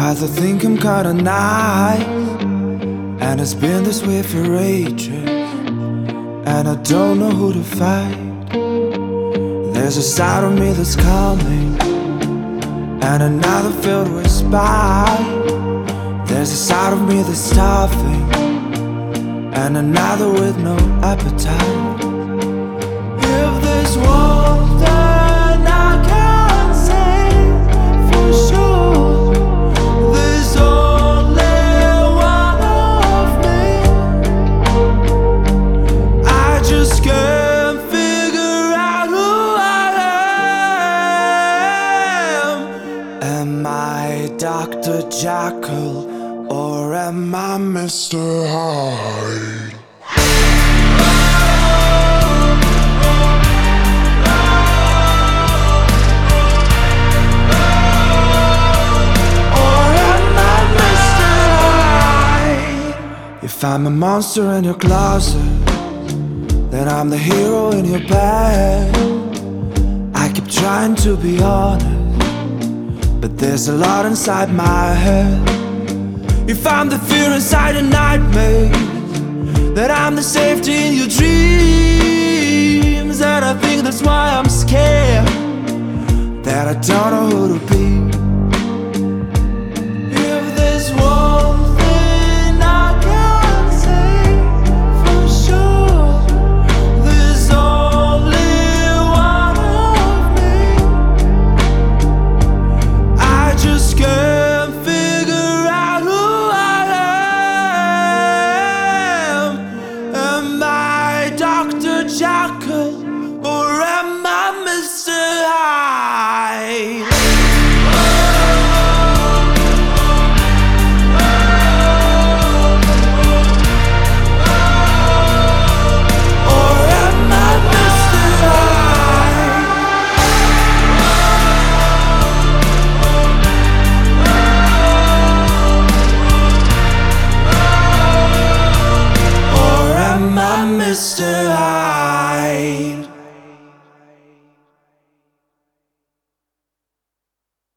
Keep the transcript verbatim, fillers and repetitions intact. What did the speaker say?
I think I'm kinda nice, and it's been this way for ages, and I don't know who to fight. There's a side of me that's coming, and another filled with spite. There's a side of me that's starving, and another with no appetite. If this world then I can't say for sure, there's only one of me. I just can't figure out who I am. Am I Doctor Jekyll, or am I Mister Hyde? If I'm a monster in your closet, then I'm the hero in your bed. I keep trying to be honest, but there's a lot inside my head. If I'm the fear inside a nightmare, then I'm the safety in your dreams. And I think that's why I'm scared, that I don't know who to be.